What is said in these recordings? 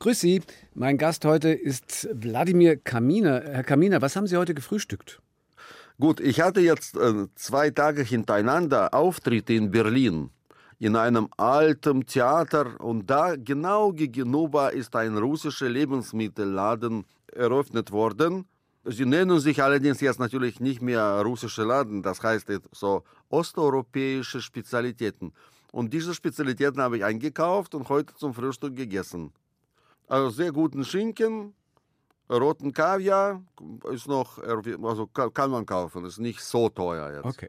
Grüß Sie, mein Gast heute ist Wladimir Kaminer. Herr Kaminer, was haben Sie heute gefrühstückt? Gut, ich hatte jetzt 2 Tage hintereinander Auftritte in Berlin in einem alten Theater und da genau gegenüber ist ein russischer Lebensmittelladen eröffnet worden. Sie nennen sich allerdings jetzt natürlich nicht mehr russische Laden, das heißt jetzt so osteuropäische Spezialitäten. Und diese Spezialitäten habe ich eingekauft und heute zum Frühstück gegessen. Also sehr guten Schinken, roten Kaviar, ist noch, also kann man kaufen, ist nicht so teuer jetzt. Okay.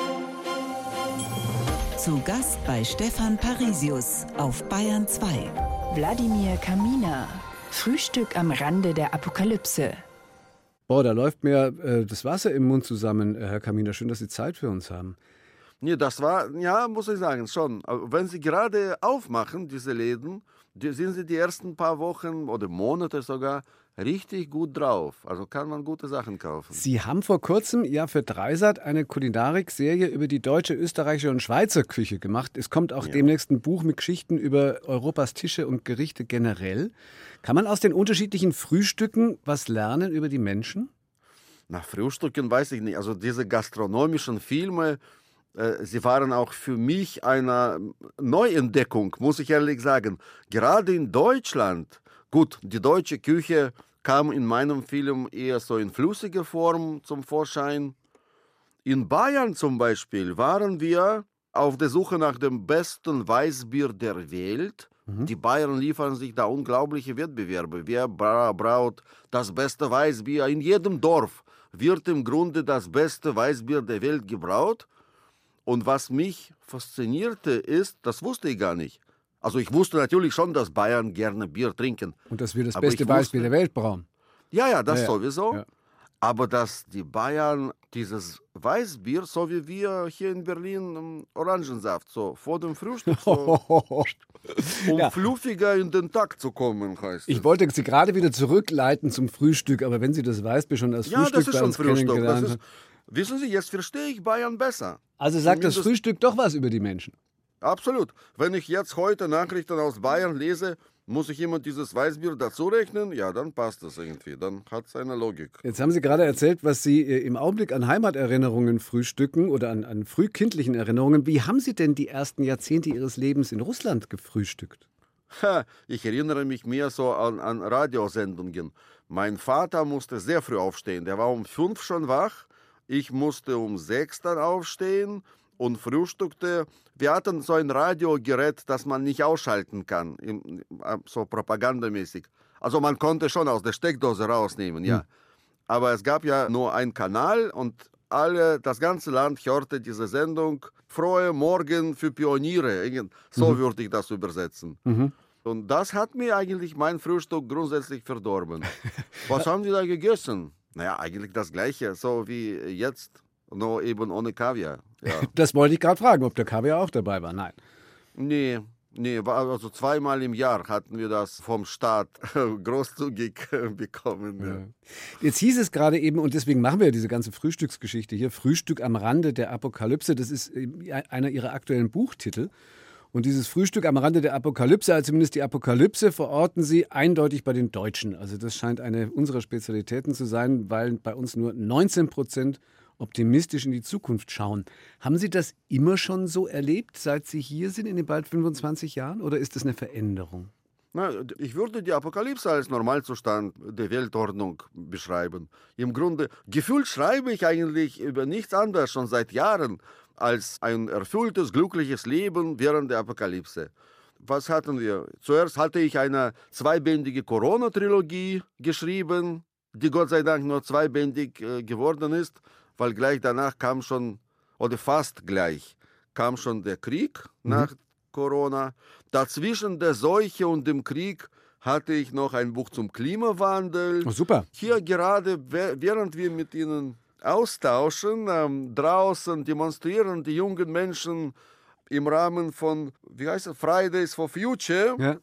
Zu Gast bei Stefan Parisius auf Bayern 2. Wladimir Kaminer. Frühstück am Rande der Apokalypse. Boah, da läuft mir das Wasser im Mund zusammen, Herr Kaminer. Schön, dass Sie Zeit für uns haben. Nee, das war, ja, muss ich sagen, schon. Aber wenn Sie gerade aufmachen, diese Läden, sind Sie die ersten paar Wochen oder Monate sogar richtig gut drauf. Also kann man gute Sachen kaufen. Sie haben vor kurzem ja für Dreisat eine Kulinarik-Serie über die deutsche, österreichische und Schweizer Küche gemacht. Es kommt auch demnächst ein Buch mit Geschichten über Europas Tische und Gerichte generell. Kann man aus den unterschiedlichen Frühstücken was lernen über die Menschen? Nach Frühstücken weiß ich nicht. Also diese gastronomischen Filme, sie waren auch für mich eine Neuentdeckung, muss ich ehrlich sagen. Gerade in Deutschland, gut, die deutsche Küche kam in meinem Film eher so in flüssiger Form zum Vorschein. In Bayern zum Beispiel waren wir auf der Suche nach dem besten Weißbier der Welt. Die Bayern liefern sich da unglaubliche Wettbewerbe. Wer braut das beste Weißbier? In jedem Dorf wird im Grunde das beste Weißbier der Welt gebraut. Und was mich faszinierte ist, das wusste ich gar nicht. Also ich wusste natürlich schon, dass Bayern gerne Bier trinken. Und dass wir das beste Weißbier der Welt brauen. Ja, das sowieso. Ja. Aber dass die Bayern dieses Weißbier, so wie wir hier in Berlin Orangensaft, so vor dem Frühstück, so, um fluffiger in den Tag zu kommen, heißt Ich es. wollte Sie gerade wieder zurückleiten zum Frühstück, aber wenn Sie das Weißbier schon als Frühstück Das ist bei schon uns Frühstück. kennengelernt haben. Wissen Sie, jetzt verstehe ich Bayern besser. Also sagt das Zumindest- Frühstück doch was über die Menschen. Absolut. Wenn ich jetzt heute Nachrichten aus Bayern lese, muss ich immer dieses Weißbier dazu rechnen? Ja, dann passt das irgendwie. Dann hat es eine Logik. Jetzt haben Sie gerade erzählt, was Sie im Augenblick an Heimaterinnerungen frühstücken oder an frühkindlichen Erinnerungen. Wie haben Sie denn die ersten Jahrzehnte Ihres Lebens in Russland gefrühstückt? Ich erinnere mich mehr so an Radiosendungen. Mein Vater musste sehr früh aufstehen. Der war um 5 schon wach. Ich musste um 6 dann aufstehen und frühstückte. Wir hatten so ein Radiogerät, das man nicht ausschalten kann, so propagandamäßig. Also man konnte schon aus der Steckdose rausnehmen, ja. Aber es gab ja nur einen Kanal und das ganze Land hörte diese Sendung Frohe Morgen für Pioniere. So würde ich das übersetzen. Und das hat mir eigentlich mein Frühstück grundsätzlich verdorben. Was haben die da gegessen? Naja, eigentlich das Gleiche, so wie jetzt, nur eben ohne Kaviar. Ja. Das wollte ich gerade fragen, ob der Kaviar auch dabei war. Nein. Nee, also 2-mal im Jahr hatten wir das vom Staat großzügig bekommen. Ja. Jetzt hieß es gerade eben, und deswegen machen wir ja diese ganze Frühstücksgeschichte hier, Frühstück am Rande der Apokalypse, das ist einer Ihrer aktuellen Buchtitel. Und dieses Frühstück am Rande der Apokalypse, also zumindest die Apokalypse, verorten Sie eindeutig bei den Deutschen. Also das scheint eine unserer Spezialitäten zu sein, weil bei uns nur 19% optimistisch in die Zukunft schauen. Haben Sie das immer schon so erlebt, seit Sie hier sind in den bald 25 Jahren, oder ist das eine Veränderung? Na, ich würde die Apokalypse als Normalzustand der Weltordnung beschreiben. Im Grunde, gefühlt schreibe ich eigentlich über nichts anderes schon seit Jahren als ein erfülltes, glückliches Leben während der Apokalypse. Was hatten wir? Zuerst hatte ich eine 2-bändige Corona-Trilogie geschrieben, die Gott sei Dank nur 2-bändig geworden ist, weil gleich danach kam schon, oder fast gleich, kam schon der Krieg nach Corona. Dazwischen der Seuche und dem Krieg hatte ich noch ein Buch zum Klimawandel. Oh, super. Hier gerade, während wir mit Ihnen austauschen, draußen demonstrieren die jungen Menschen im Rahmen von, wie heißt es, Fridays for Future,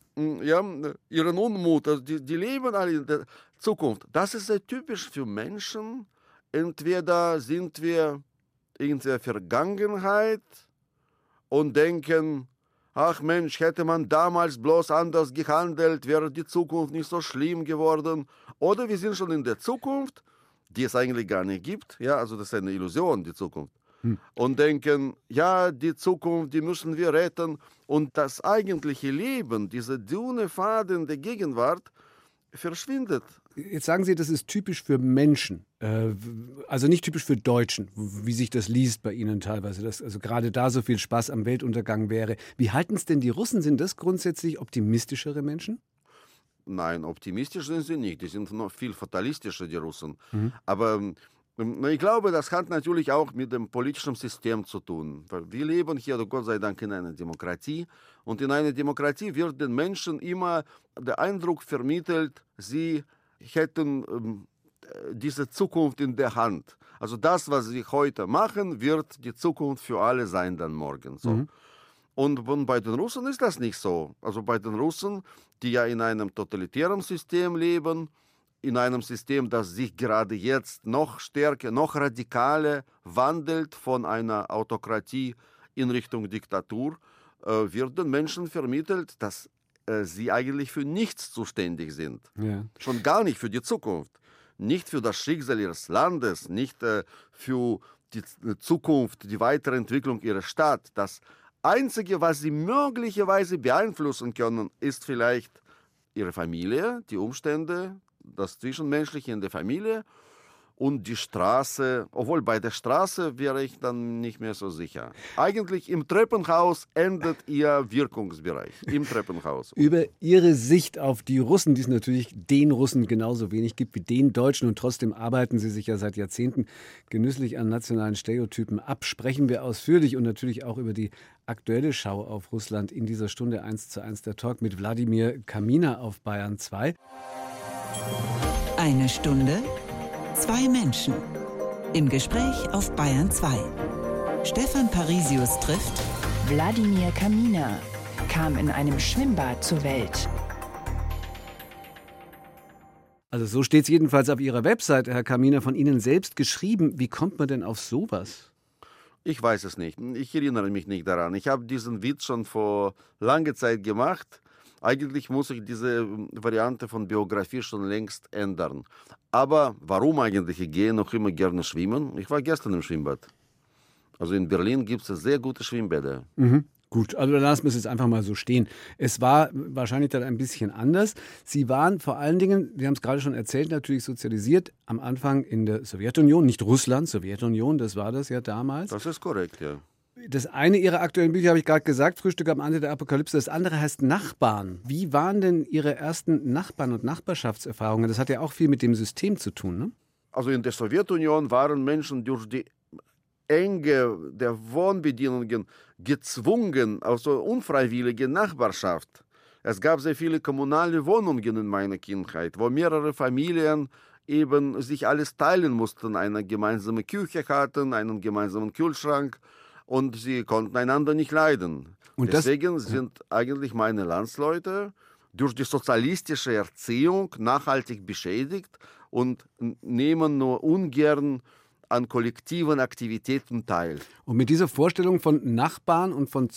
ihren Unmut. Also die leben alle in der Zukunft. Das ist sehr typisch für Menschen. Entweder sind wir in der Vergangenheit und denken, ach Mensch, hätte man damals bloß anders gehandelt, wäre die Zukunft nicht so schlimm geworden. Oder wir sind schon in der Zukunft, die es eigentlich gar nicht gibt. Ja, also das ist eine Illusion, die Zukunft. Und denken, ja, die Zukunft, die müssen wir retten. Und das eigentliche Leben, dieser dünne Faden der Gegenwart, verschwindet. Jetzt sagen Sie, das ist typisch für Menschen, also nicht typisch für Deutschen, wie sich das liest bei Ihnen teilweise, dass also gerade da so viel Spaß am Weltuntergang wäre. Wie halten es denn die Russen? Sind das grundsätzlich optimistischere Menschen? Nein, optimistisch sind sie nicht. Die sind noch viel fatalistischer, die Russen. Aber ich glaube, das hat natürlich auch mit dem politischen System zu tun. Weil wir leben hier, Gott sei Dank, in einer Demokratie. Und in einer Demokratie wird den Menschen immer der Eindruck vermittelt, sie hätten diese Zukunft in der Hand. Also das, was sie heute machen, wird die Zukunft für alle sein dann morgen. So. Und bei den Russen ist das nicht so. Also bei den Russen, die ja in einem totalitären System leben, in einem System, das sich gerade jetzt noch stärker, noch radikaler wandelt von einer Autokratie in Richtung Diktatur, wird den Menschen vermittelt, dass sie eigentlich für nichts zuständig sind. Ja. Schon gar nicht für die Zukunft. Nicht für das Schicksal ihres Landes, nicht für die Zukunft, die Weiterentwicklung ihrer Stadt. Das Einzige, was sie möglicherweise beeinflussen können, ist vielleicht ihre Familie, die Umstände, das Zwischenmenschliche in der Familie und die Straße. Obwohl bei der Straße wäre ich dann nicht mehr so sicher. Eigentlich im Treppenhaus endet ihr Wirkungsbereich. Im Treppenhaus. Über Ihre Sicht auf die Russen, die es natürlich den Russen genauso wenig gibt wie den Deutschen, und trotzdem arbeiten Sie sich ja seit Jahrzehnten genüsslich an nationalen Stereotypen ab, sprechen wir ausführlich und natürlich auch über die aktuelle Schau auf Russland in dieser Stunde 1:1 der Talk mit Wladimir Kaminer auf Bayern 2. Eine Stunde, zwei Menschen. Im Gespräch auf Bayern 2. Stefan Parisius trifft Wladimir Kaminer kam in einem Schwimmbad zur Welt. Also so steht es jedenfalls auf Ihrer Website, Herr Kaminer, von Ihnen selbst geschrieben. Wie kommt man denn auf sowas? Ich weiß es nicht. Ich erinnere mich nicht daran. Ich habe diesen Witz schon vor langer Zeit gemacht. Eigentlich muss ich diese Variante von Biografie schon längst ändern. Aber warum eigentlich? Ich gehe noch immer gerne schwimmen. Ich war gestern im Schwimmbad. Also in Berlin gibt es sehr gute Schwimmbäder. Gut, also dann lassen wir es jetzt einfach mal so stehen. Es war wahrscheinlich dann ein bisschen anders. Sie waren vor allen Dingen, wir haben es gerade schon erzählt, natürlich sozialisiert am Anfang in der Sowjetunion, nicht Russland, Sowjetunion, das war das ja damals. Das ist korrekt, ja. Das eine Ihrer aktuellen Bücher habe ich gerade gesagt, Frühstück am Rande der Apokalypse. Das andere heißt Nachbarn. Wie waren denn Ihre ersten Nachbarn- und Nachbarschaftserfahrungen? Das hat ja auch viel mit dem System zu tun, ne? Also in der Sowjetunion waren Menschen durch die Enge der Wohnbedingungen gezwungen, also unfreiwillige Nachbarschaft. Es gab sehr viele kommunale Wohnungen in meiner Kindheit, wo mehrere Familien eben sich alles teilen mussten, eine gemeinsame Küche hatten, einen gemeinsamen Kühlschrank. Und sie konnten einander nicht leiden. Und deswegen sind eigentlich meine Landsleute durch die sozialistische Erziehung nachhaltig beschädigt und nehmen nur ungern an kollektiven Aktivitäten teil. Und mit dieser Vorstellung von Nachbarn und von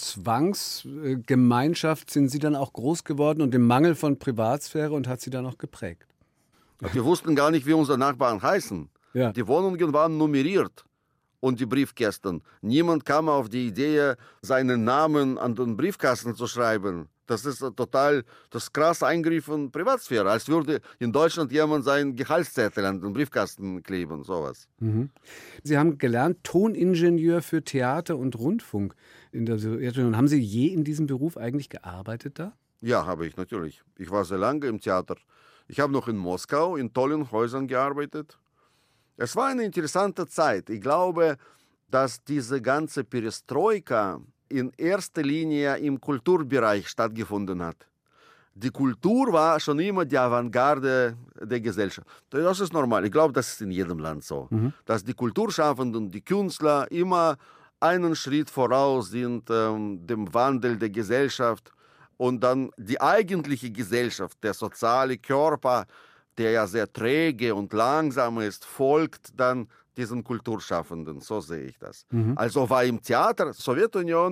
Zwangsgemeinschaft sind Sie dann auch groß geworden und dem Mangel von Privatsphäre und hat Sie dann auch geprägt? Wir wussten gar nicht, wie unsere Nachbarn heißen. Ja. Die Wohnungen waren nummeriert. Und die Briefkästen. Niemand kam auf die Idee, seinen Namen an den Briefkasten zu schreiben. Das ist das krasse Eingriff in Privatsphäre, als würde in Deutschland jemand seinen Gehaltszettel an den Briefkasten kleben, sowas. Sie haben gelernt, Toningenieur für Theater und Rundfunk in der Sowjetunion. Haben Sie je in diesem Beruf eigentlich gearbeitet da? Ja, habe ich natürlich. Ich war sehr lange im Theater. Ich habe noch in Moskau in tollen Häusern gearbeitet. Es war eine interessante Zeit. Ich glaube, dass diese ganze Perestroika in erster Linie im Kulturbereich stattgefunden hat. Die Kultur war schon immer die Avantgarde der Gesellschaft. Das ist normal. Ich glaube, das ist in jedem Land so. Dass die Kulturschaffenden, die Künstler immer einen Schritt voraus sind dem Wandel der Gesellschaft. Und dann die eigentliche Gesellschaft, der soziale Körper, der ja sehr träge und langsam ist, folgt dann diesen Kulturschaffenden. So sehe ich das. Also war im Theater, Sowjetunion,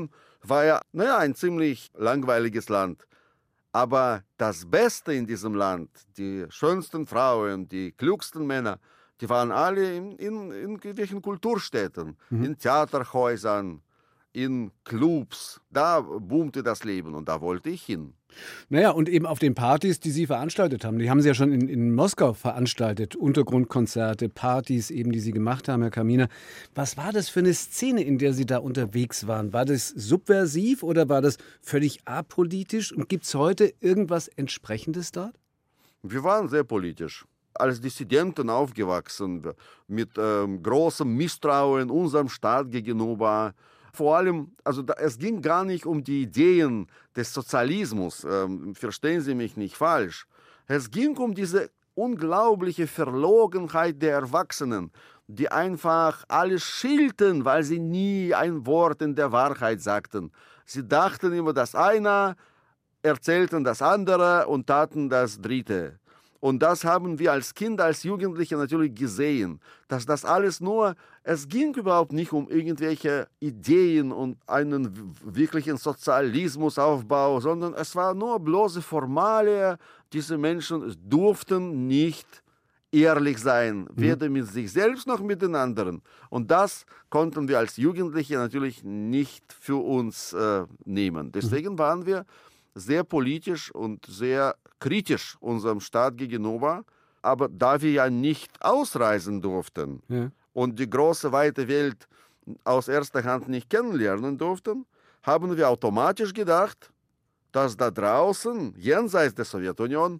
war ja, ein ziemlich langweiliges Land. Aber das Beste in diesem Land, die schönsten Frauen, die klügsten Männer, die waren alle in irgendwelchen Kulturstädten, in Theaterhäusern, in Clubs. Da boomte das Leben und da wollte ich hin. Naja, und eben auf den Partys, die Sie veranstaltet haben. Die haben Sie ja schon in Moskau veranstaltet. Untergrundkonzerte, Partys eben, die Sie gemacht haben, Herr Kaminer. Was war das für eine Szene, in der Sie da unterwegs waren? War das subversiv oder war das völlig apolitisch? Und gibt es heute irgendwas Entsprechendes dort? Wir waren sehr politisch. Als Dissidenten aufgewachsen, mit großem Misstrauen unserem Staat gegenüber. Vor allem, es ging gar nicht um die Ideen des Sozialismus, verstehen Sie mich nicht falsch. Es ging um diese unglaubliche Verlogenheit der Erwachsenen, die einfach alles schielten, weil sie nie ein Wort in der Wahrheit sagten. Sie dachten immer das eine, erzählten das andere und taten das dritte. Und das haben wir als Kinder, als Jugendliche natürlich gesehen, dass das alles es ging überhaupt nicht um irgendwelche Ideen und einen wirklichen Sozialismusaufbau, sondern es war nur bloße Formalie. Diese Menschen durften nicht ehrlich sein, weder mit sich selbst noch mit den anderen. Und das konnten wir als Jugendliche natürlich nicht für uns nehmen. Deswegen waren wir sehr politisch und sehr kritisch unserem Staat gegenüber. Aber da wir ja nicht ausreisen durften und die große, weite Welt aus erster Hand nicht kennenlernen durften, haben wir automatisch gedacht, dass da draußen, jenseits der Sowjetunion,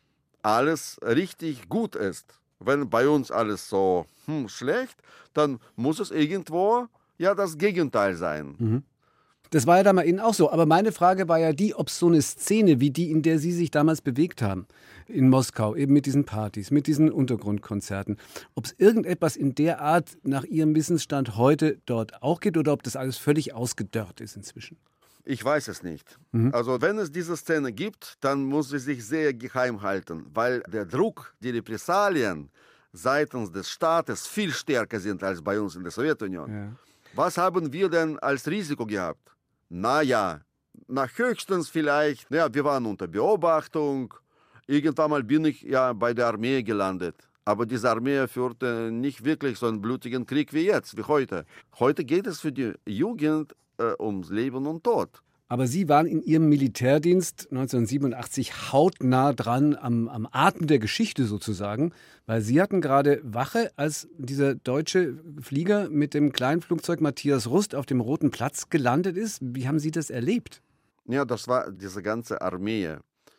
alles richtig gut ist. Wenn bei uns alles so schlecht, dann muss es irgendwo ja das Gegenteil sein. Das war ja da mal Ihnen auch so. Aber meine Frage war ja die, ob es so eine Szene wie die, in der Sie sich damals bewegt haben, in Moskau, eben mit diesen Partys, mit diesen Untergrundkonzerten, ob es irgendetwas in der Art nach Ihrem Wissensstand heute dort auch gibt oder ob das alles völlig ausgedörrt ist inzwischen? Ich weiß es nicht. Also wenn es diese Szene gibt, dann muss sie sich sehr geheim halten, weil der Druck, die Repressalien seitens des Staates viel stärker sind als bei uns in der Sowjetunion. Ja. Was haben wir denn als Risiko gehabt? Naja, nach höchstens vielleicht, wir waren unter Beobachtung. Irgendwann mal bin ich ja bei der Armee gelandet. Aber diese Armee führte nicht wirklich so einen blutigen Krieg wie jetzt, wie heute. Heute geht es für die Jugend ums Leben und Tod. Aber Sie waren in Ihrem Militärdienst 1987 hautnah dran am Atem der Geschichte sozusagen, weil Sie hatten gerade Wache, als dieser deutsche Flieger mit dem kleinen Flugzeug Matthias Rust auf dem Roten Platz gelandet ist. Wie haben Sie das erlebt? Ja, das war diese ganze Armee.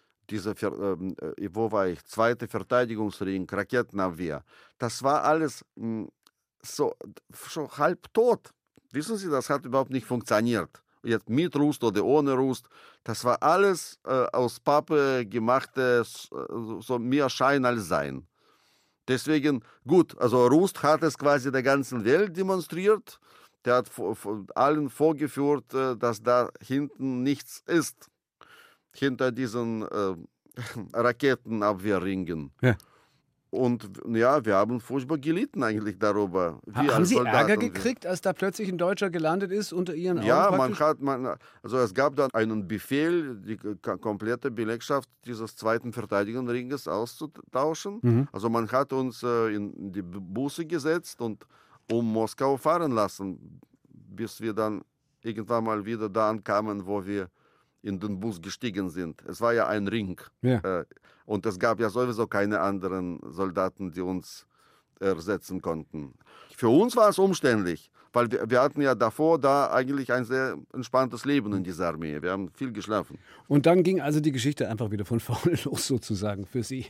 Wo war ich? Zweite Verteidigungsring, Raketenabwehr. Das war alles so schon halb tot. Wissen Sie, das hat überhaupt nicht funktioniert. Jetzt mit Rust oder ohne Rust, das war alles aus Pappe gemachtes, so mehr Schein als Sein. Deswegen, gut, also Rust hat es quasi der ganzen Welt demonstriert. Der hat allen vorgeführt, dass da hinten nichts ist, hinter diesen Raketenabwehrringen. Ja. Und ja, wir haben furchtbar gelitten eigentlich darüber. Haben Sie Ärger gekriegt, als da plötzlich ein Deutscher gelandet ist unter Ihren Augen? Ja, es gab dann einen Befehl, die komplette Belegschaft dieses zweiten Verteidigungsringes auszutauschen. Also man hat uns in die Busse gesetzt und um Moskau fahren lassen, bis wir dann irgendwann mal wieder da ankamen, wo wir in den Bus gestiegen sind. Es war ja ein Ring. Ja. Und es gab ja sowieso keine anderen Soldaten, die uns ersetzen konnten. Für uns war es umständlich, weil wir hatten ja davor da eigentlich ein sehr entspanntes Leben in dieser Armee. Wir haben viel geschlafen. Und dann ging also die Geschichte einfach wieder von vorne los sozusagen für Sie.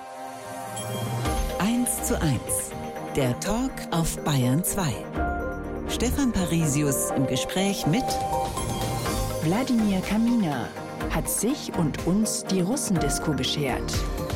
1:1. Der Talk auf Bayern 2. Stefan Parisius im Gespräch mit Wladimir Kaminer hat sich und uns die Russendisco beschert.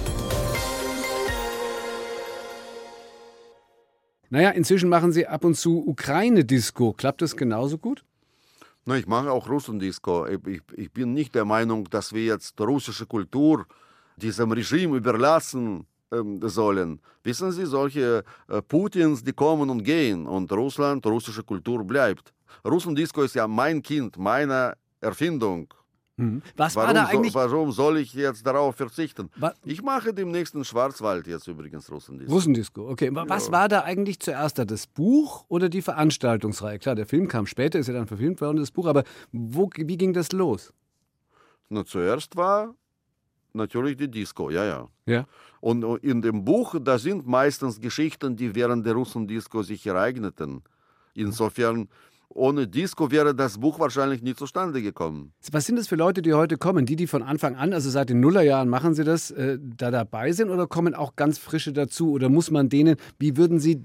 Naja, inzwischen machen Sie ab und zu Ukraine-Disco. Klappt das genauso gut? Na, ich mache auch Russendisco. Ich bin nicht der Meinung, dass wir jetzt russische Kultur diesem Regime überlassen sollen. Wissen Sie, solche Putins, die kommen und gehen und russische Kultur bleibt. Russendisco ist ja mein Kind, meine Erfindung. Was war da eigentlich? Warum soll ich jetzt darauf verzichten? Wa- Ich mache demnächst in Schwarzwald jetzt übrigens Russendisco. Russendisco, okay. Was war da eigentlich zuerst da, das Buch oder die Veranstaltungsreihe? Klar, der Film kam später, ist ja dann verfilmt worden, das Buch, aber wie ging das los? Na, zuerst war natürlich die Disco, ja. Ja. Und in dem Buch, da sind meistens Geschichten, die während der Russendisco sich ereigneten. Insofern, ohne Disco wäre das Buch wahrscheinlich nie zustande gekommen. Was sind das für Leute, die heute kommen? Die von Anfang an, also seit den Nullerjahren machen sie das, da dabei sind oder kommen auch ganz frische dazu? Oder muss man denen, wie würden Sie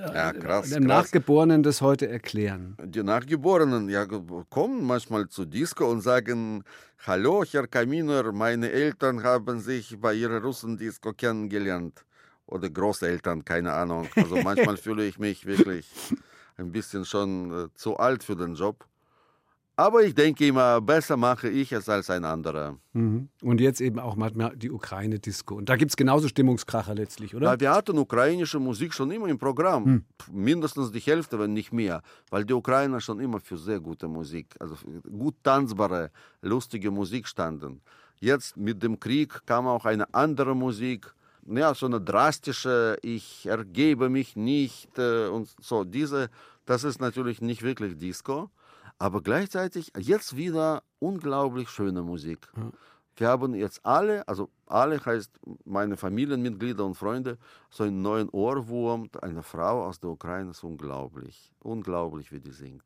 dem Nachgeborenen das heute erklären? Die Nachgeborenen kommen manchmal zu Disco und sagen, hallo, Herr Kaminer, meine Eltern haben sich bei ihrer Russendisco kennengelernt. Oder Großeltern, keine Ahnung. Also manchmal fühle ich mich wirklich ein bisschen schon zu alt für den Job. Aber ich denke immer, besser mache ich es als ein anderer. Und jetzt eben auch manchmal die Ukraine-Disco. Und da gibt es genauso Stimmungskracher letztlich, oder? Ja, wir hatten ukrainische Musik schon immer im Programm. Mindestens die Hälfte, wenn nicht mehr. Weil die Ukrainer schon immer für sehr gute Musik, also gut tanzbare, lustige Musik standen. Jetzt mit dem Krieg kam auch eine andere Musik. Ja, so eine drastische, ich ergebe mich nicht und so. Das ist natürlich nicht wirklich Disco, aber gleichzeitig jetzt wieder unglaublich schöne Musik. Wir haben jetzt alle heißt meine Familienmitglieder und Freunde, so einen neuen Ohrwurm. Eine Frau aus der Ukraine ist unglaublich, wie die singt.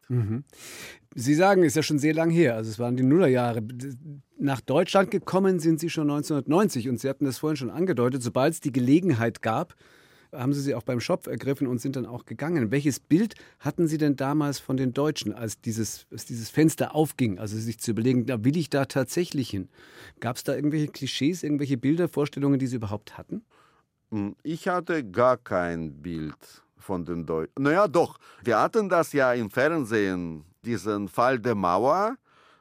Sie sagen, ist ja schon sehr lang her, also es waren die Nullerjahre. Nach Deutschland gekommen sind Sie schon 1990 und Sie hatten das vorhin schon angedeutet, sobald es die Gelegenheit gab, haben Sie auch beim Schopf ergriffen und sind dann auch gegangen. Welches Bild hatten Sie denn damals von den Deutschen, als dieses Fenster aufging, also sich zu überlegen, da will ich da tatsächlich hin? Gab es da irgendwelche Klischees, irgendwelche Bilder, Vorstellungen, die Sie überhaupt hatten? Ich hatte gar kein Bild von den Deutschen. Naja, doch, wir hatten das ja im Fernsehen, diesen Fall der Mauer,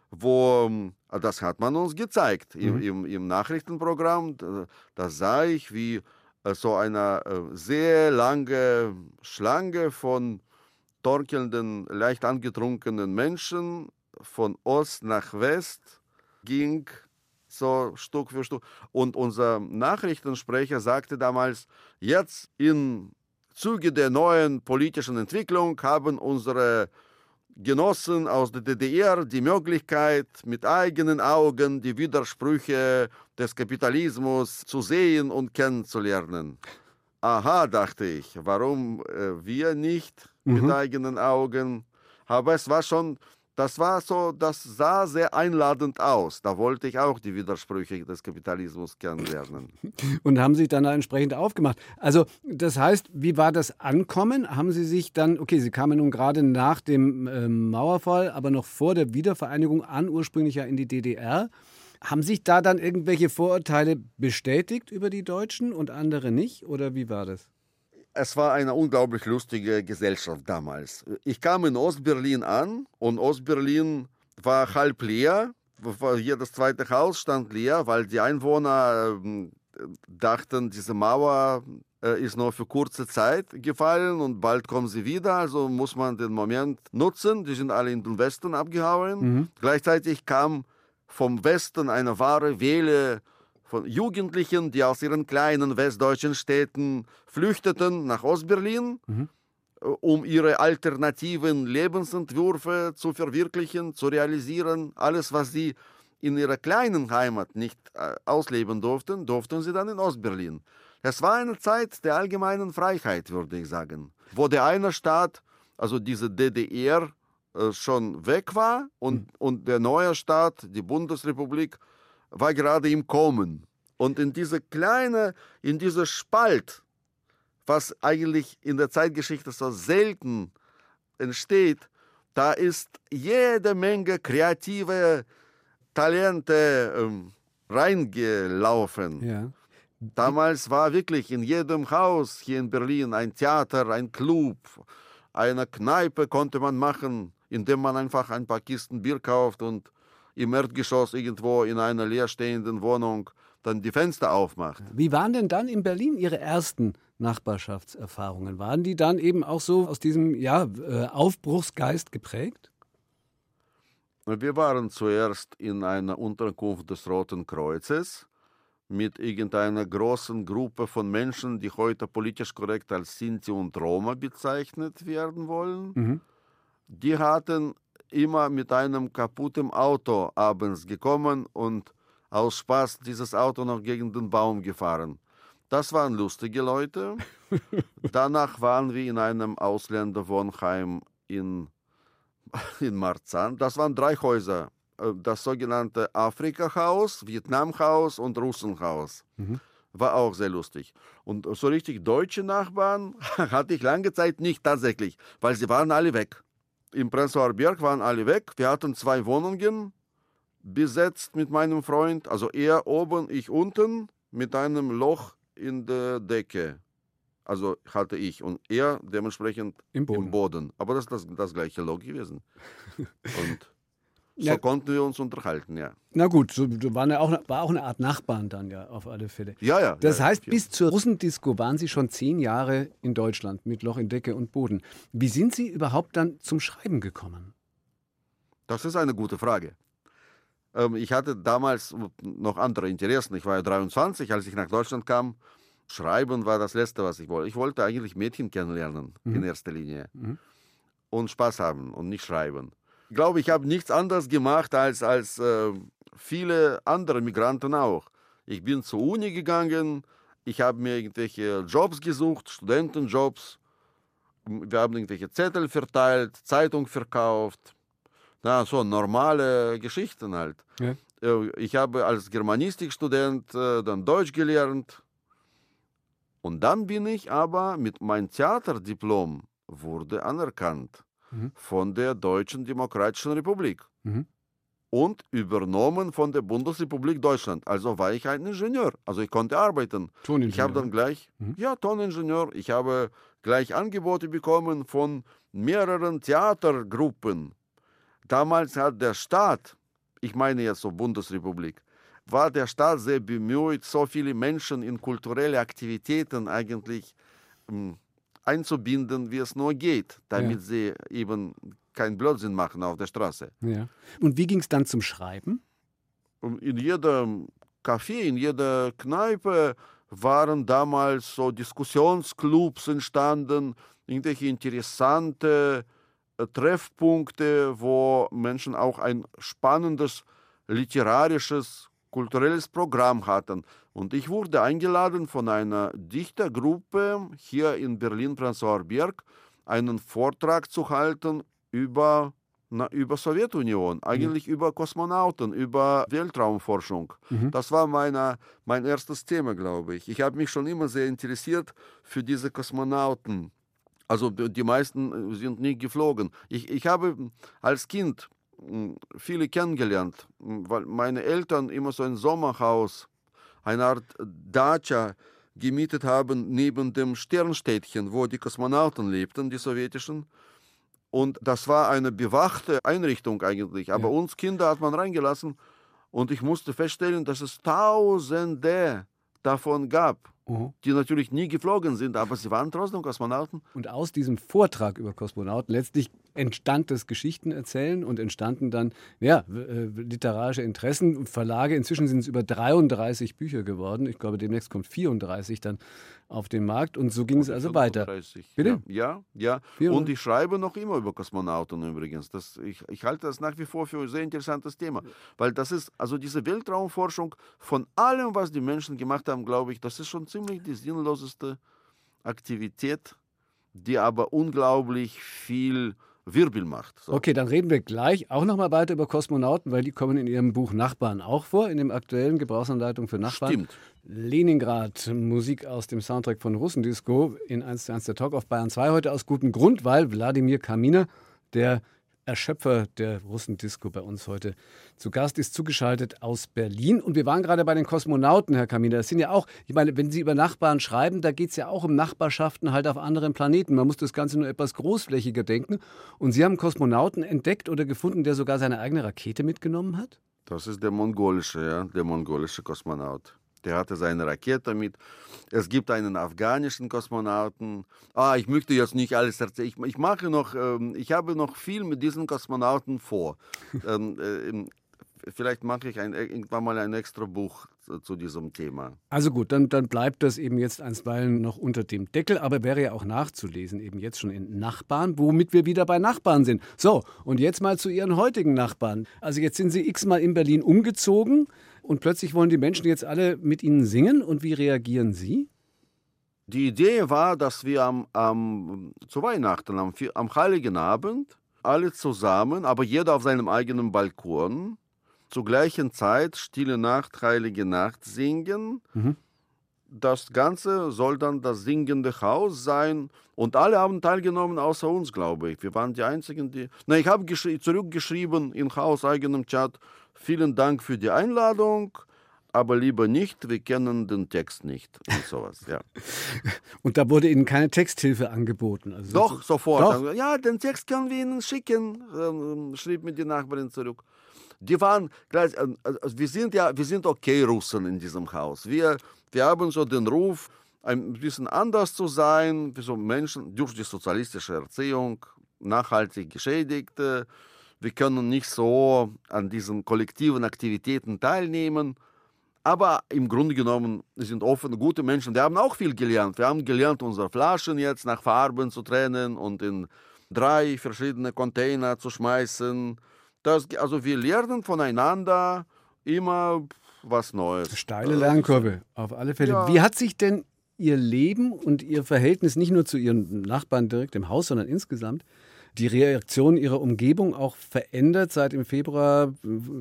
das hat man uns gezeigt im Nachrichtenprogramm. Da sah ich, wie so eine sehr lange Schlange von torkelnden, leicht angetrunkenen Menschen von Ost nach West ging, so Stück für Stück. Und unser Nachrichtensprecher sagte damals, jetzt im Zuge der neuen politischen Entwicklung haben unsere Genossen aus der DDR die Möglichkeit, mit eigenen Augen die Widersprüche des Kapitalismus zu sehen und kennenzulernen. Aha, dachte ich, warum wir nicht mit eigenen Augen? Aber das sah sehr einladend aus. Da wollte ich auch die Widersprüche des Kapitalismus kennenlernen. Und haben sich dann da entsprechend aufgemacht. Also das heißt, wie war das Ankommen? Haben Sie sich dann, okay, Sie kamen nun gerade nach dem Mauerfall, aber noch vor der Wiedervereinigung an, ursprünglich ja in die DDR. Haben sich da dann irgendwelche Vorurteile bestätigt über die Deutschen und andere nicht? Oder wie war das? Es war eine unglaublich lustige Gesellschaft damals. Ich kam in Ostberlin an und Ostberlin war halb leer. Jedes zweite Haus stand leer, weil die Einwohner dachten, diese Mauer ist nur für kurze Zeit gefallen und bald kommen sie wieder. Also muss man den Moment nutzen. Die sind alle in den Westen abgehauen. Gleichzeitig kam vom Westen eine wahre Welle von Jugendlichen, die aus ihren kleinen westdeutschen Städten flüchteten nach Ostberlin, um ihre alternativen Lebensentwürfe zu verwirklichen, zu realisieren. Alles, was sie in ihrer kleinen Heimat nicht ausleben durften, durften sie dann in Ostberlin. Es war eine Zeit der allgemeinen Freiheit, würde ich sagen, wo der eine Staat, also diese DDR, schon weg war und der neue Staat, die Bundesrepublik, war gerade im Kommen. Und in dieser Spalt, was eigentlich in der Zeitgeschichte so selten entsteht, da ist jede Menge kreative Talente reingelaufen. Ja. Damals war wirklich in jedem Haus hier in Berlin ein Theater, ein Club, eine Kneipe konnte man machen, indem man einfach ein paar Kisten Bier kauft und im Erdgeschoss irgendwo in einer leerstehenden Wohnung dann die Fenster aufmacht. Wie waren denn dann in Berlin Ihre ersten Nachbarschaftserfahrungen? Waren die dann eben auch so aus diesem Aufbruchsgeist geprägt? Wir waren zuerst in einer Unterkunft des Roten Kreuzes mit irgendeiner großen Gruppe von Menschen, die heute politisch korrekt als Sinti und Roma bezeichnet werden wollen. Die hatten immer mit einem kaputten Auto abends gekommen und aus Spaß dieses Auto noch gegen den Baum gefahren. Das waren lustige Leute. Danach waren wir in einem Ausländerwohnheim in Marzahn. Das waren 3 Häuser. Das sogenannte Afrika-Haus, Vietnam-Haus und Russen-Haus. War auch sehr lustig. Und so richtig deutsche Nachbarn hatte ich lange Zeit nicht tatsächlich, weil sie waren alle weg. Im Prenzlauer Berg waren alle weg. Wir hatten 2 Wohnungen besetzt mit meinem Freund. Also er oben, ich unten, mit einem Loch in der Decke. Also hatte ich und er dementsprechend im Boden. Aber das ist das gleiche Loch gewesen. Und so konnten wir uns unterhalten, ja. Na gut, so war auch eine Art Nachbarn dann ja auf alle Fälle. Ja. Das heißt, bis zur Russendisco waren Sie schon 10 Jahre in Deutschland mit Loch in Decke und Boden. Wie sind Sie überhaupt dann zum Schreiben gekommen? Das ist eine gute Frage. Ich hatte damals noch andere Interessen. Ich war ja 23, als ich nach Deutschland kam. Schreiben war das Letzte, was ich wollte. Ich wollte eigentlich Mädchen kennenlernen, in erster Linie. Und Spaß haben und nicht schreiben. Ich glaube, ich habe nichts anderes gemacht als viele andere Migranten auch. Ich bin zur Uni gegangen, ich habe mir irgendwelche Jobs gesucht, Studentenjobs. Wir haben irgendwelche Zettel verteilt, Zeitung verkauft. Na, so normale Geschichten halt. Ja. Ich habe als Germanistikstudent dann Deutsch gelernt. Und dann bin ich aber mit meinem Theaterdiplom wurde anerkannt von der Deutschen Demokratischen Republik und übernommen von der Bundesrepublik Deutschland. Also war ich ein Ingenieur, also ich konnte arbeiten. Ich habe dann gleich, Toningenieur, ich habe gleich Angebote bekommen von mehreren Theatergruppen. Damals hat der Staat, ich meine jetzt so Bundesrepublik, war der Staat sehr bemüht, so viele Menschen in kulturelle Aktivitäten eigentlich einzubinden, wie es nur geht, damit sie eben keinen Blödsinn machen auf der Straße. Ja. Und wie ging es dann zum Schreiben? In jedem Café, in jeder Kneipe waren damals so Diskussionsclubs entstanden, irgendwelche interessante Treffpunkte, wo Menschen auch ein spannendes literarisches, kulturelles Programm hatten. Und ich wurde eingeladen von einer Dichtergruppe hier in Berlin-Prenzlauer Berg, einen Vortrag zu halten über Sowjetunion, eigentlich über Kosmonauten, über Weltraumforschung. Das war mein erstes Thema, glaube ich. Ich habe mich schon immer sehr interessiert für diese Kosmonauten. Also die meisten sind nie geflogen. Ich habe als Kind viele kennengelernt, weil meine Eltern immer so ein Sommerhaus, eine Art Dacha gemietet haben neben dem Sternstädtchen, wo die Kosmonauten lebten, die sowjetischen. Und das war eine bewachte Einrichtung eigentlich. Aber uns Kinder hat man reingelassen und ich musste feststellen, dass es Tausende davon gab, die natürlich nie geflogen sind, aber sie waren trotzdem Kosmonauten. Und aus diesem Vortrag über Kosmonauten letztlich entstand das Geschichtenerzählen und entstanden dann literarische Interessen, Verlage. Inzwischen sind es über 33 Bücher geworden. Ich glaube, demnächst kommt 34 dann auf den Markt und so ging es also weiter. 35. Bitte? Ja. Und ich schreibe noch immer über Kosmonauten übrigens. Ich halte das nach wie vor für ein sehr interessantes Thema, weil das ist, also diese Weltraumforschung, von allem, was die Menschen gemacht haben, glaube ich, das ist schon ziemlich die sinnloseste Aktivität, die aber unglaublich viel Wirbel macht. So. Okay, dann reden wir gleich auch nochmal weiter über Kosmonauten, weil die kommen in Ihrem Buch Nachbarn auch vor, in dem aktuellen Gebrauchsanleitung für Nachbarn. Stimmt. Leningrad, Musik aus dem Soundtrack von Russendisco in 1:1 der Talk auf Bayern 2 heute aus gutem Grund, weil Wladimir Kaminer, der Erschöpfer der Russendisco, bei uns heute zu Gast ist, zugeschaltet aus Berlin. Und wir waren gerade bei den Kosmonauten, Herr Kaminer. Das sind ja auch, ich meine, wenn Sie über Nachbarn schreiben, da geht es ja auch um Nachbarschaften halt auf anderen Planeten. Man muss das Ganze nur etwas großflächiger denken. Und Sie haben einen Kosmonauten entdeckt oder gefunden, der sogar seine eigene Rakete mitgenommen hat? Das ist der mongolische Kosmonaut. der hatte seine Rakete mit. Es gibt einen afghanischen Kosmonauten. Ich möchte jetzt nicht alles erzählen. Ich habe noch viel mit diesen Kosmonauten vor. Vielleicht mache ich irgendwann mal ein extra Buch zu diesem Thema. Also gut, dann bleibt das eben jetzt einstweilen noch unter dem Deckel, aber wäre ja auch nachzulesen, eben jetzt schon in Nachbarn, womit wir wieder bei Nachbarn sind. So, und jetzt mal zu Ihren heutigen Nachbarn. Also jetzt sind Sie x-mal in Berlin umgezogen und plötzlich wollen die Menschen jetzt alle mit Ihnen singen. Und wie reagieren Sie? Die Idee war, dass wir zu Weihnachten, am Heiligen Abend, alle zusammen, aber jeder auf seinem eigenen Balkon, zur gleichen Zeit Stille Nacht, Heilige Nacht singen. Mhm. Das Ganze soll dann das singende Haus sein. Und alle haben teilgenommen, außer uns, glaube ich. Wir waren die Einzigen, die... Ich habe zurückgeschrieben in hauseigenem Chat, vielen Dank für die Einladung, aber lieber nicht, wir kennen den Text nicht. Und sowas, ja. Und da wurde Ihnen keine Texthilfe angeboten? Also Doch, sofort. Doch? Ja, den Text können wir Ihnen schicken, schrieb mir die Nachbarin zurück. Die waren gleich, wir sind okay Russen in diesem Haus. Wir haben so den Ruf, ein bisschen anders zu sein, wie so Menschen durch die sozialistische Erziehung, nachhaltig Geschädigte. Wir können nicht so an diesen kollektiven Aktivitäten teilnehmen. Aber im Grunde genommen sind offene, gute Menschen. Wir haben auch viel gelernt. Wir haben gelernt, unsere Flaschen jetzt nach Farben zu trennen und in 3 verschiedene Container zu schmeißen. Also wir lernen voneinander immer was Neues. Steile Lernkurve, auf alle Fälle. Ja. Wie hat sich denn Ihr Leben und Ihr Verhältnis nicht nur zu Ihren Nachbarn direkt im Haus, sondern insgesamt die Reaktion Ihrer Umgebung auch verändert, seit im Februar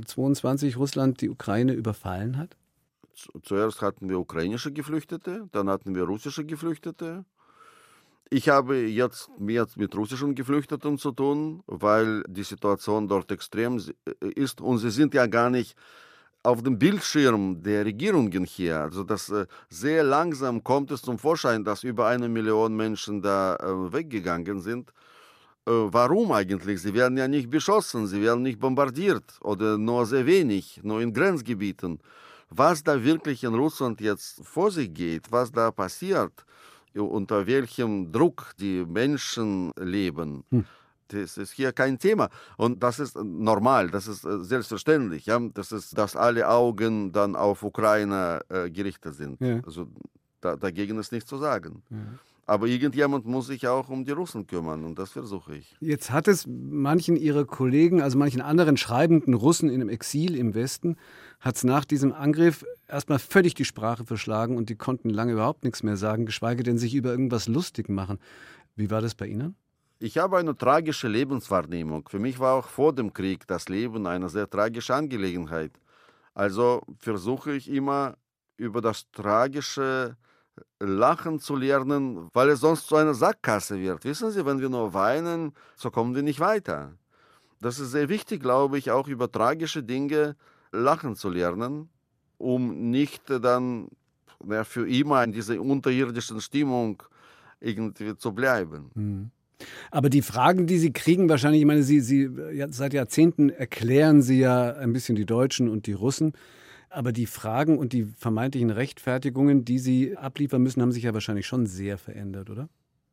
22 Russland die Ukraine überfallen hat? Zuerst hatten wir ukrainische Geflüchtete, dann hatten wir russische Geflüchtete. Ich habe jetzt mehr mit russischen Geflüchteten zu tun, weil die Situation dort extrem ist und sie sind ja gar nicht auf dem Bildschirm der Regierungen hier. Also sehr langsam kommt es zum Vorschein, dass über 1 Million Menschen da weggegangen sind. Warum eigentlich? Sie werden ja nicht beschossen, sie werden nicht bombardiert oder nur sehr wenig, nur in Grenzgebieten. Was da wirklich in Russland jetzt vor sich geht, was da passiert, unter welchem Druck die Menschen leben, das ist hier kein Thema. Und das ist normal, das ist selbstverständlich, ja? Dass alle Augen dann auf Ukraine gerichtet sind. Ja. Also dagegen ist nichts zu sagen. Ja. Aber irgendjemand muss sich auch um die Russen kümmern und das versuche ich. Jetzt hat es manchen Ihrer Kollegen, also manchen anderen schreibenden Russen im Exil im Westen, hat es nach diesem Angriff erstmal völlig die Sprache verschlagen und die konnten lange überhaupt nichts mehr sagen, geschweige denn sich über irgendwas lustig machen. Wie war das bei Ihnen? Ich habe eine tragische Lebenswahrnehmung. Für mich war auch vor dem Krieg das Leben eine sehr tragische Angelegenheit. Also versuche ich immer über das Tragische lachen zu lernen, weil es sonst zu einer Sackgasse wird. Wissen Sie, wenn wir nur weinen, so kommen wir nicht weiter. Das ist sehr wichtig, glaube ich, auch über tragische Dinge lachen zu lernen, um nicht dann für immer in dieser unterirdischen Stimmung irgendwie zu bleiben. Aber die Fragen, die Sie kriegen, wahrscheinlich, ich meine, Sie seit Jahrzehnten erklären Sie ja ein bisschen die Deutschen und die Russen. Aber die Fragen und die vermeintlichen Rechtfertigungen, die Sie abliefern müssen, haben sich ja wahrscheinlich schon sehr verändert, oder?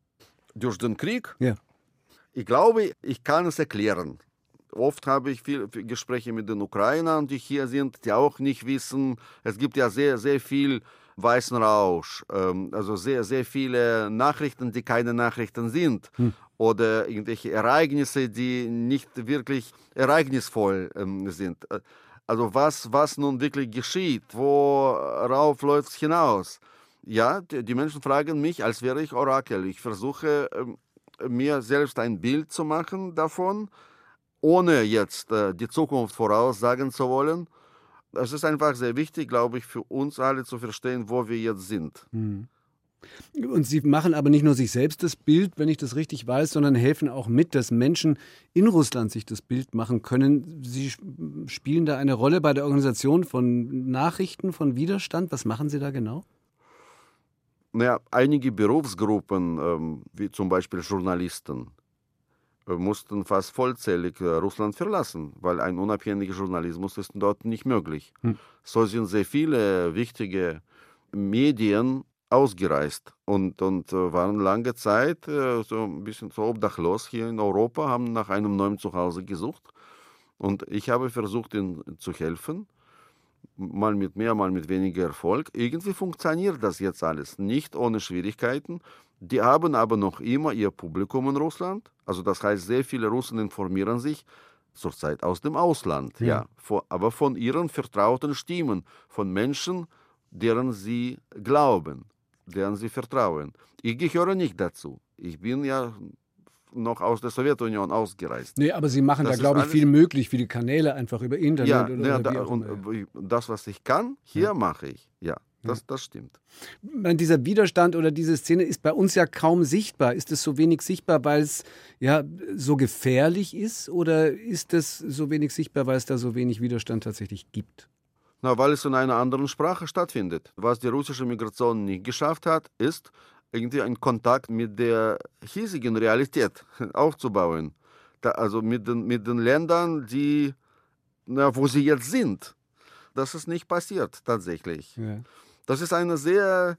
Durch den Krieg? Ja. Ich glaube, ich kann es erklären. Oft habe ich viele Gespräche mit den Ukrainern, die hier sind, die auch nicht wissen. Es gibt ja sehr, sehr viel weißen Rausch. Also sehr, sehr viele Nachrichten, die keine Nachrichten sind. Oder irgendwelche Ereignisse, die nicht wirklich ereignisvoll sind. Also was nun wirklich geschieht, worauf läuft es hinaus? Ja, die Menschen fragen mich, als wäre ich Orakel. Ich versuche mir selbst ein Bild zu machen davon, ohne jetzt die Zukunft voraussagen zu wollen. Es ist einfach sehr wichtig, glaube ich, für uns alle zu verstehen, wo wir jetzt sind. Und Sie machen aber nicht nur sich selbst das Bild, wenn ich das richtig weiß, sondern helfen auch mit, dass Menschen in Russland sich das Bild machen können. Sie spielen da eine Rolle bei der Organisation von Nachrichten, von Widerstand. Was machen Sie da genau? Naja, einige Berufsgruppen, wie zum Beispiel Journalisten, mussten fast vollzählig Russland verlassen, weil ein unabhängiger Journalismus ist dort nicht möglich. So sind sehr viele wichtige Medien ausgereist und waren lange Zeit so ein bisschen so obdachlos hier in Europa, haben nach einem neuen Zuhause gesucht. Und ich habe versucht, ihnen zu helfen, mal mit mehr, mal mit weniger Erfolg. Irgendwie funktioniert das jetzt alles, nicht ohne Schwierigkeiten. Die haben aber noch immer ihr Publikum in Russland. Also das heißt, sehr viele Russen informieren sich zurzeit aus dem Ausland, aber von ihren vertrauten Stimmen, von Menschen, deren sie glauben, deren sie vertrauen. Ich gehöre nicht dazu. Ich bin ja noch aus der Sowjetunion ausgereist. Nee, aber Sie machen Das da, glaube ich, ist viel möglich für die Kanäle, einfach über Internet Ja, oder wie auch immer. und das, was ich kann, hier mache ich. Ja, das stimmt. Ich meine, dieser Widerstand oder diese Szene ist bei uns ja kaum sichtbar. Ist es so wenig sichtbar, weil es ja so gefährlich ist, oder ist es so wenig sichtbar, weil es da so wenig Widerstand tatsächlich gibt? Na, weil es in einer anderen Sprache stattfindet. Was die russische Migration nicht geschafft hat, ist, irgendwie einen Kontakt mit der hiesigen Realität aufzubauen. Also mit den Ländern, wo sie jetzt sind. Das ist nicht passiert, tatsächlich. Ja. Das ist eine sehr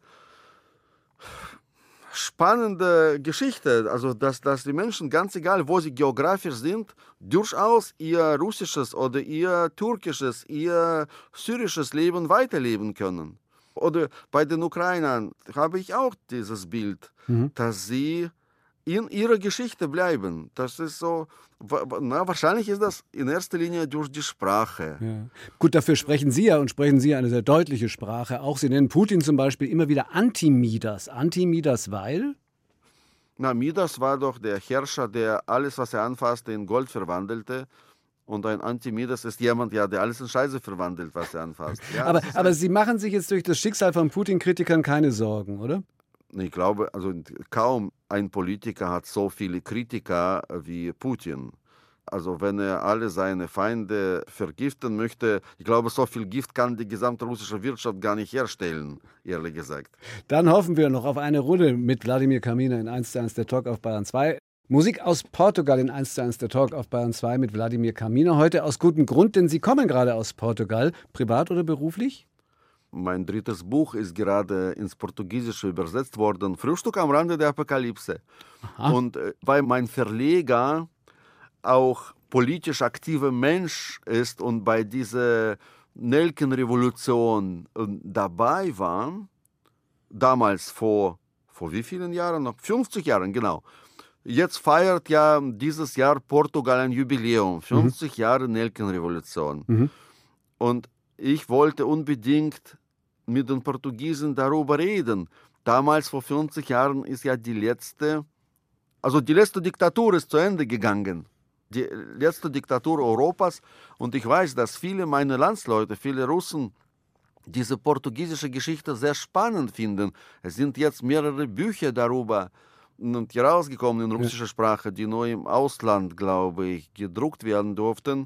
spannende Geschichte. Also, dass die Menschen, ganz egal, wo sie geografisch sind, durchaus ihr russisches oder ihr türkisches, ihr syrisches Leben weiterleben können. Oder bei den Ukrainern habe ich auch dieses Bild, dass sie in ihrer Geschichte bleiben. Das ist so, wahrscheinlich ist das in erster Linie durch die Sprache. Ja. Gut, dafür sprechen Sie ja und sprechen Sie eine sehr deutliche Sprache. Auch Sie nennen Putin zum Beispiel immer wieder Anti-Midas. Anti-Midas, weil? Na, Midas war doch der Herrscher, der alles, was er anfasste, in Gold verwandelte. Und ein Anti-Midas ist jemand, der alles in Scheiße verwandelt, was er anfasst. Ja, aber Sie machen sich jetzt durch das Schicksal von Putin-Kritikern keine Sorgen, oder? Ich glaube, also kaum ein Politiker hat so viele Kritiker wie Putin. Also wenn er alle seine Feinde vergiften möchte, ich glaube, so viel Gift kann die gesamte russische Wirtschaft gar nicht herstellen, ehrlich gesagt. Dann hoffen wir noch auf eine Runde mit Wladimir Kaminer in 1:1 der Talk auf Bayern 2. Musik aus Portugal in 1:1 der Talk auf Bayern 2 mit Wladimir Kaminer. Heute aus gutem Grund, denn Sie kommen gerade aus Portugal. Privat oder beruflich? Mein drittes Buch ist gerade ins Portugiesische übersetzt worden. Frühstück am Rande der Apokalypse. Aha. Und weil mein Verleger auch politisch aktiver Mensch ist und bei dieser Nelkenrevolution dabei war, damals vor wie vielen Jahren? Noch 50 Jahren, genau. Jetzt feiert ja dieses Jahr Portugal ein Jubiläum, 50 Jahre Nelkenrevolution. Und ich wollte unbedingt mit den Portugiesen darüber reden. Damals, vor 50 Jahren, ist ja die letzte Diktatur ist zu Ende gegangen. Die letzte Diktatur Europas. Und ich weiß, dass viele meiner Landsleute, viele Russen, diese portugiesische Geschichte sehr spannend finden. Es sind jetzt mehrere Bücher darüber herausgekommen in russischer Sprache, die nur im Ausland, glaube ich, gedruckt werden durften.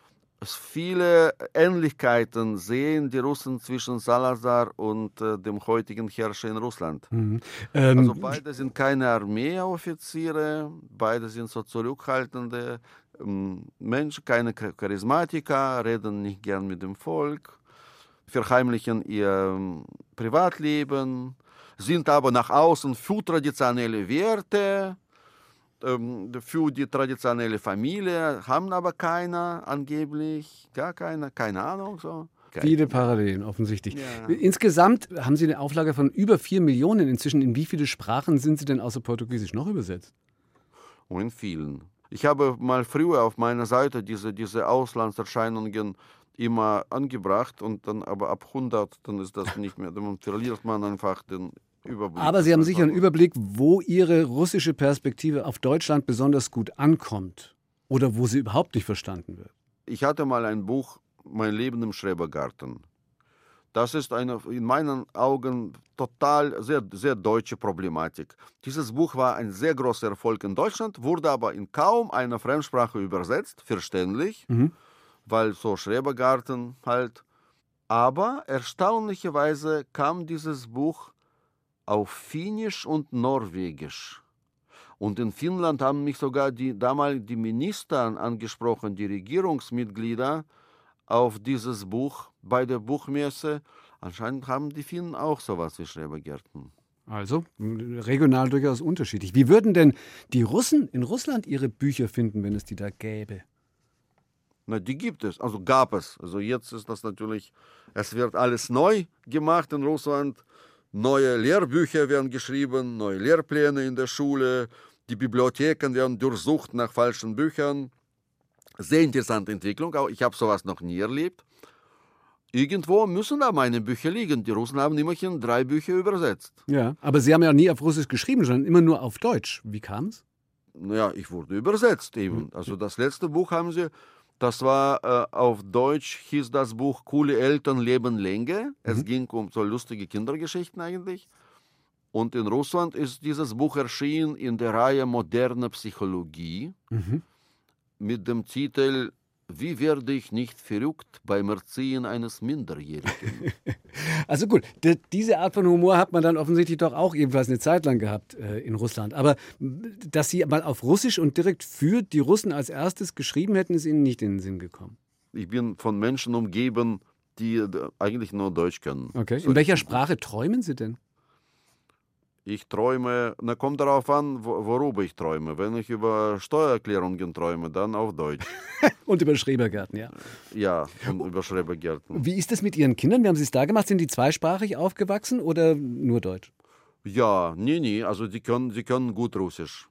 Viele Ähnlichkeiten sehen die Russen zwischen Salazar und dem heutigen Herrscher in Russland. Also beide sind keine Armeeoffiziere, beide sind so zurückhaltende Menschen, keine Charismatiker, reden nicht gern mit dem Volk, verheimlichen ihr Privatleben, sind aber nach außen für traditionelle Werte, für die traditionelle Familie, haben aber keiner angeblich, gar keiner, keine Ahnung. So. Viele Parallelen, offensichtlich. Ja. Insgesamt haben Sie eine Auflage von über 4 Millionen inzwischen. In wie viele Sprachen sind Sie denn außer Portugiesisch noch übersetzt? Und in vielen. Ich habe mal früher auf meiner Seite diese Auslandserscheinungen immer angebracht und dann aber ab 100, dann ist das nicht mehr, dann verliert man einfach den Überblick. Aber Sie haben sicher einen Überblick, wo Ihre russische Perspektive auf Deutschland besonders gut ankommt oder wo sie überhaupt nicht verstanden wird. Ich hatte mal ein Buch, Mein Leben im Schrebergarten. Das ist eine in meinen Augen total sehr, sehr deutsche Problematik. Dieses Buch war ein sehr großer Erfolg in Deutschland, wurde aber in kaum einer Fremdsprache übersetzt, verständlich, weil so Schrebergarten halt. Aber erstaunlicherweise kam dieses Buch auf Finnisch und Norwegisch. Und in Finnland haben mich sogar damals die Minister angesprochen, die Regierungsmitglieder, auf dieses Buch bei der Buchmesse. Anscheinend haben die Finnen auch sowas wie Schrebergärten. Also regional durchaus unterschiedlich. Wie würden denn die Russen in Russland ihre Bücher finden, wenn es die da gäbe? Na, die gibt es, also gab es. Also jetzt ist das natürlich, es wird alles neu gemacht in Russland. Neue Lehrbücher werden geschrieben, neue Lehrpläne in der Schule. Die Bibliotheken werden durchsucht nach falschen Büchern. Sehr interessante Entwicklung, auch ich habe sowas noch nie erlebt. Irgendwo müssen da meine Bücher liegen. Die Russen haben immerhin 3 Bücher übersetzt. Ja, aber Sie haben ja nie auf Russisch geschrieben, sondern immer nur auf Deutsch. Wie kam es? Naja, ich wurde übersetzt eben. Also das letzte Buch haben sie, das war auf Deutsch, hieß das Buch Coole Eltern leben länger. Es ging um so lustige Kindergeschichten eigentlich. Und in Russland ist dieses Buch erschienen in der Reihe Moderne Psychologie mit dem Titel Wie werde ich nicht verrückt beim Erziehen eines Minderjährigen? Also gut, diese Art von Humor hat man dann offensichtlich doch auch ebenfalls eine Zeit lang gehabt in Russland. Aber dass Sie mal auf Russisch und direkt für die Russen als erstes geschrieben hätten, ist Ihnen nicht in den Sinn gekommen. Ich bin von Menschen umgeben, die eigentlich nur Deutsch können. Okay. In welcher Sprache träumen Sie denn? Ich träume, kommt darauf an, worüber ich träume. Wenn ich über Steuererklärungen träume, dann auf Deutsch. Und über Schrebergärten, ja. Ja, und über Schrebergärten. Wie ist das mit Ihren Kindern? Wie haben Sie es da gemacht? Sind die zweisprachig aufgewachsen oder nur Deutsch? Ja, nee, also sie können gut Russisch.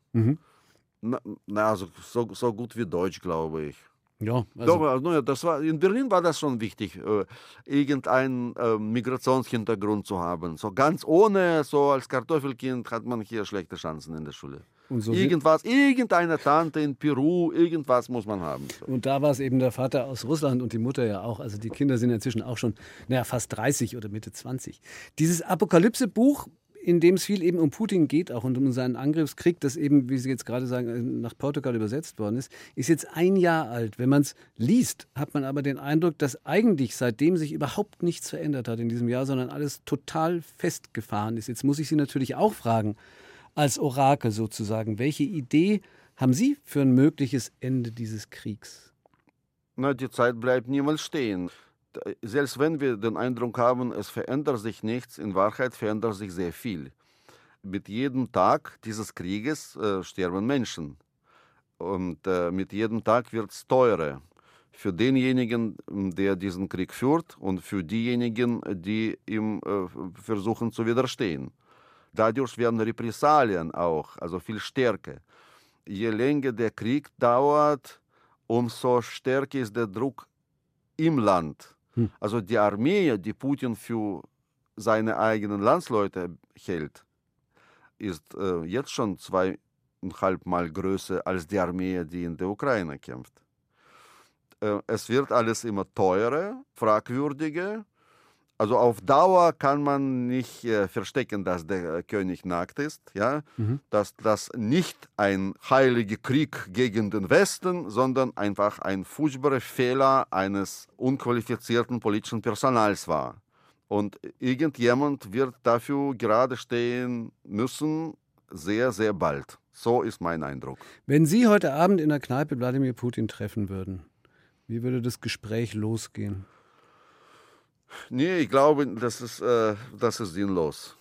Also so gut wie Deutsch, glaube ich. Ja, Doch, das war, in Berlin war das schon wichtig, irgendeinen Migrationshintergrund zu haben. So ganz ohne, so als Kartoffelkind hat man hier schlechte Chancen in der Schule. Und so Irgendeine Tante in Peru, irgendwas muss man haben. So. Und da war es eben der Vater aus Russland und die Mutter ja auch. Also die Kinder sind inzwischen auch schon fast 30 oder Mitte 20. Dieses Apokalypse-Buch, in dem es viel eben um Putin geht auch und um seinen Angriffskrieg, das eben, wie Sie jetzt gerade sagen, nach Portugal übersetzt worden ist jetzt 1 Jahr alt. Wenn man es liest, hat man aber den Eindruck, dass eigentlich seitdem sich überhaupt nichts verändert hat in diesem Jahr, sondern alles total festgefahren ist. Jetzt muss ich Sie natürlich auch fragen, als Orakel sozusagen, welche Idee haben Sie für ein mögliches Ende dieses Kriegs? Na, die Zeit bleibt niemals stehen. Selbst wenn wir den Eindruck haben, es verändert sich nichts, in Wahrheit verändert sich sehr viel. Mit jedem Tag dieses Krieges sterben Menschen. Und mit jedem Tag wird es teurer. Für denjenigen, der diesen Krieg führt und für diejenigen, die ihm versuchen zu widerstehen. Dadurch werden Repressalien auch, also viel stärker. Je länger der Krieg dauert, umso stärker ist der Druck im Land. Also die Armee, die Putin für seine eigenen Landsleute hält, ist jetzt schon 2,5 Mal größer als die Armee, die in der Ukraine kämpft. Es wird alles immer teurer, fragwürdiger. Also auf Dauer kann man nicht verstecken, dass der König nackt ist, ja? Dass das nicht ein heiliger Krieg gegen den Westen, sondern einfach ein furchtbarer Fehler eines unqualifizierten politischen Personals war. Und irgendjemand wird dafür gerade stehen müssen, sehr, sehr bald. So ist mein Eindruck. Wenn Sie heute Abend in der Kneipe Wladimir Putin treffen würden, wie würde das Gespräch losgehen? Nee, ich glaube, das ist sinnlos.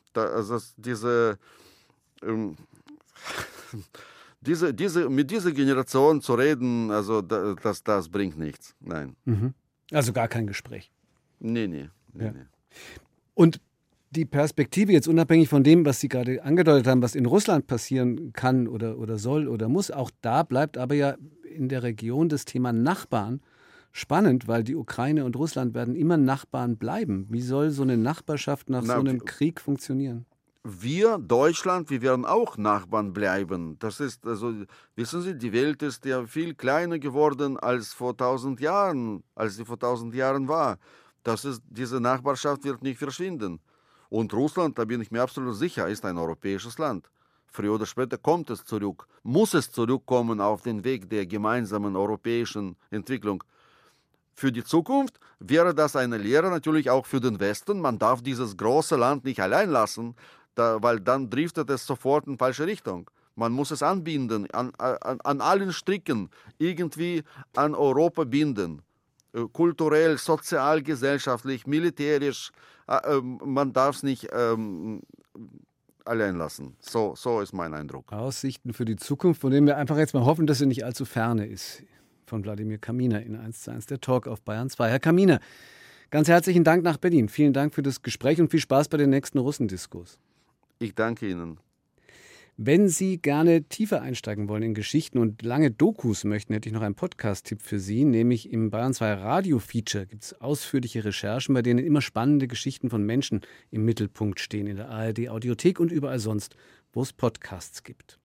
Mit dieser Generation zu reden, also das bringt nichts. Nein. Also gar kein Gespräch. Nee. Und die Perspektive jetzt unabhängig von dem, was Sie gerade angedeutet haben, was in Russland passieren kann oder soll oder muss, auch da bleibt aber ja in der Region das Thema Nachbarn spannend, weil die Ukraine und Russland werden immer Nachbarn bleiben. Wie soll so eine Nachbarschaft nach so einem Krieg funktionieren? Wir, Deutschland, wir werden auch Nachbarn bleiben. Das ist, also, wissen Sie, die Welt ist ja viel kleiner geworden als vor 1000 Jahren, als sie vor 1000 Jahren war. Diese Nachbarschaft wird nicht verschwinden. Und Russland, da bin ich mir absolut sicher, ist ein europäisches Land. Früher oder später kommt es zurück, muss es zurückkommen auf den Weg der gemeinsamen europäischen Entwicklung. Für die Zukunft wäre das eine Lehre natürlich auch für den Westen. Man darf dieses große Land nicht allein lassen, weil dann driftet es sofort in falsche Richtung. Man muss es anbinden, an allen Stricken, irgendwie an Europa binden. Kulturell, sozial, gesellschaftlich, militärisch. Man darf es nicht allein lassen. So ist mein Eindruck. Aussichten für die Zukunft, von denen wir einfach jetzt mal hoffen, dass sie nicht allzu ferne ist. Von Wladimir Kaminer in 1:1 der Talk auf Bayern 2. Herr Kaminer, ganz herzlichen Dank nach Berlin. Vielen Dank für das Gespräch und viel Spaß bei den nächsten Russendiskos. Ich danke Ihnen. Wenn Sie gerne tiefer einsteigen wollen in Geschichten und lange Dokus möchten, hätte ich noch einen Podcast-Tipp für Sie, nämlich im Bayern 2 Radio-Feature gibt es ausführliche Recherchen, bei denen immer spannende Geschichten von Menschen im Mittelpunkt stehen, in der ARD-Audiothek und überall sonst, wo es Podcasts gibt.